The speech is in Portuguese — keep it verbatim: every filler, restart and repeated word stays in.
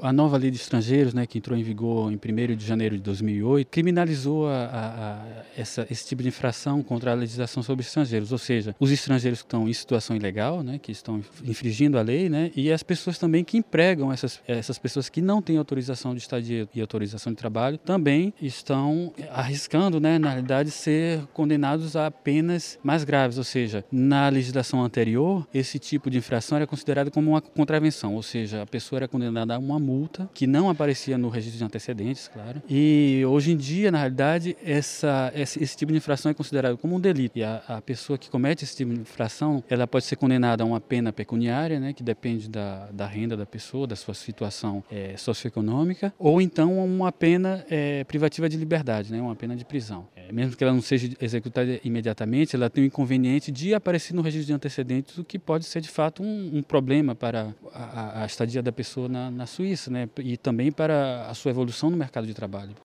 a nova lei de estrangeiros, né, que entrou em vigor em primeiro de janeiro de dois mil e oito, criminalizou a, a, a essa, esse tipo de infração contra a legislação sobre estrangeiros, ou seja, os estrangeiros que estão em situação ilegal, né, que estão infringindo a lei, né, e as pessoas também que empregam essas, essas pessoas que não têm autorização de estadia e autorização de trabalho, também estão arriscando, né, na realidade, ser condenados a penas mais graves, ou seja, na legislação anterior, esse tipo de infração era considerado como uma contravenção, ou seja, a pessoa era condenada a uma multa que não aparecia no registro de antecedentes, claro, e hoje em dia, na realidade, essa, esse, esse tipo de infração é considerado como um delito, e a, a pessoa que comete esse tipo de infração, ela pode ser condenada a uma pena pecuniária, né, que depende da, da renda da pessoa, da sua situação é, socioeconômica, ou então uma pena é, privativa de liberdade, né, uma pena de prisão. É, mesmo que ela não seja executada imediatamente, ela tem o inconveniente de aparecer no registro de antecedentes, o que pode ser de fato um, um problema para a, a estadia da pessoa na, na Suíça, né, e também para a sua evolução no mercado de trabalho.